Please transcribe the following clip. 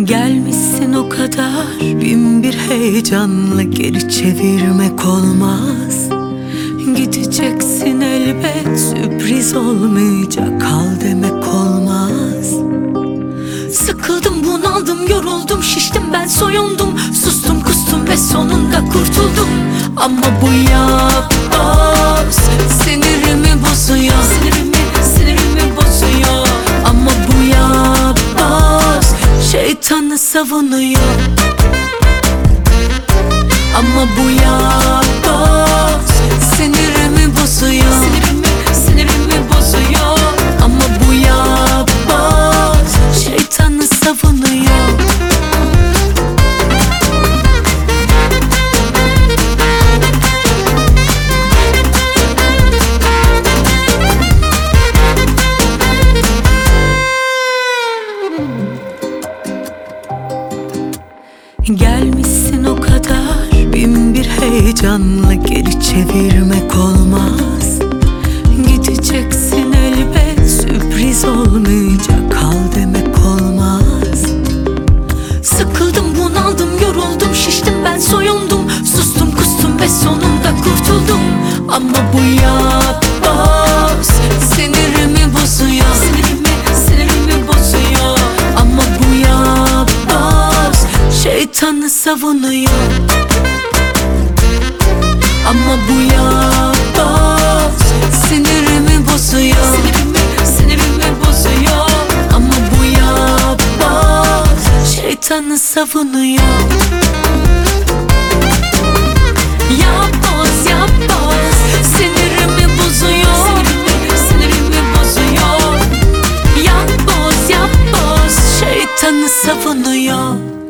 Gelmişsin o kadar, bin bir heyecanla geri çevirmek olmaz. Gideceksin elbet, sürpriz olmayacak, kal demek olmaz. Sıkıldım, bunaldım, yoruldum, şiştim, ben soyundum, sustum, kustum ve sonunda kurtuldum. Ama bu yapboz sinirimi bozuyor, sinirimi bozuyor. Ama bu yapboz şeytanı savunuyor. Ama bu yapboz sinirimi bozuyor, sinirimi bozuyor. Ama bu yapboz şeytanı savunuyor. Gelmişsin o kadar, bin bir heyecanla geri çevirmek olmaz. Gideceksin elbet, sürpriz olmayacak, kal demek olmaz. Sıkıldım, bunaldım, yoruldum, şiştim, ben soyundum, sustum, kustum ve sonunda kurtuldum. Ama bu yapboz sinirimi bozuyor, sinirimi bozuyor. Ama bu yapboz şeytanı savunuyor. Ama bu yapboz sinirimi bozuyor, sinirimi bozuyor. Ama bu yapboz şeytanı savunuyor. Yapboz, yapboz sinirimi bozuyor, sinirimi bozuyor. Yapboz, yapboz şeytanı savunuyor.